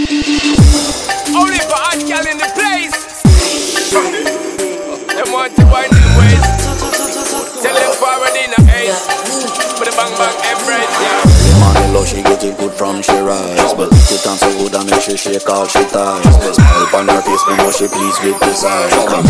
Only for hot girl in the place. Them want to wind them ways. Tell them forward in the ace. With a bang bang embrace, yeah. The love she get it good from she rise, but look it on so good and make she shake all she ties. Smile upon her face, me know she pleased with this eyes. Come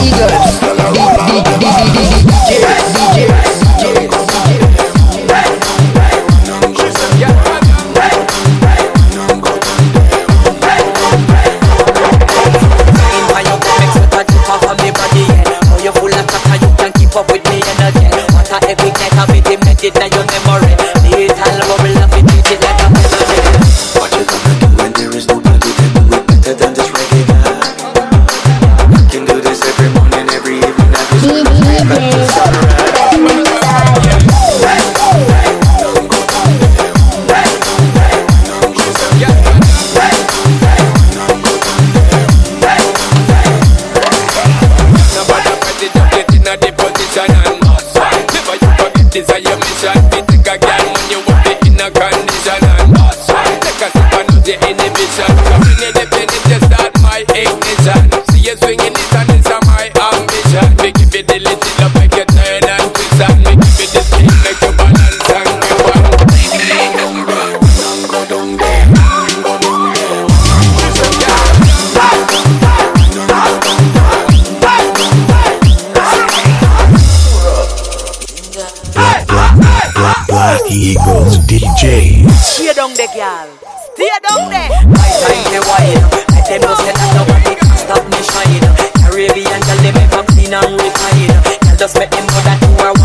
you're full of chat, you can keep up with me energy. What a epic night, I made it now your memory. Little bubble of it, treat it like a melody. What you gonna do when there is nobody to do it better than this reggae guy? I can do this every morning, every evening, every sunrise, back to sunrise. Desire your mission, be think again when you want it in a condition. And take a sip and lose the inhibition. Coming in the penny to start my ignition. See you swinging it and it's my ambition. Me give you the little up, make you turn and twist. And me give you the spin, make you balance and go on. Go down there, go down there. Black Eagles DJs. Stay down there, girl. Stay down there. My time they wine. Let them know say that nobody can stop me shine. Caribbean girl, they make them clean and refine. Girl, just make them know that you are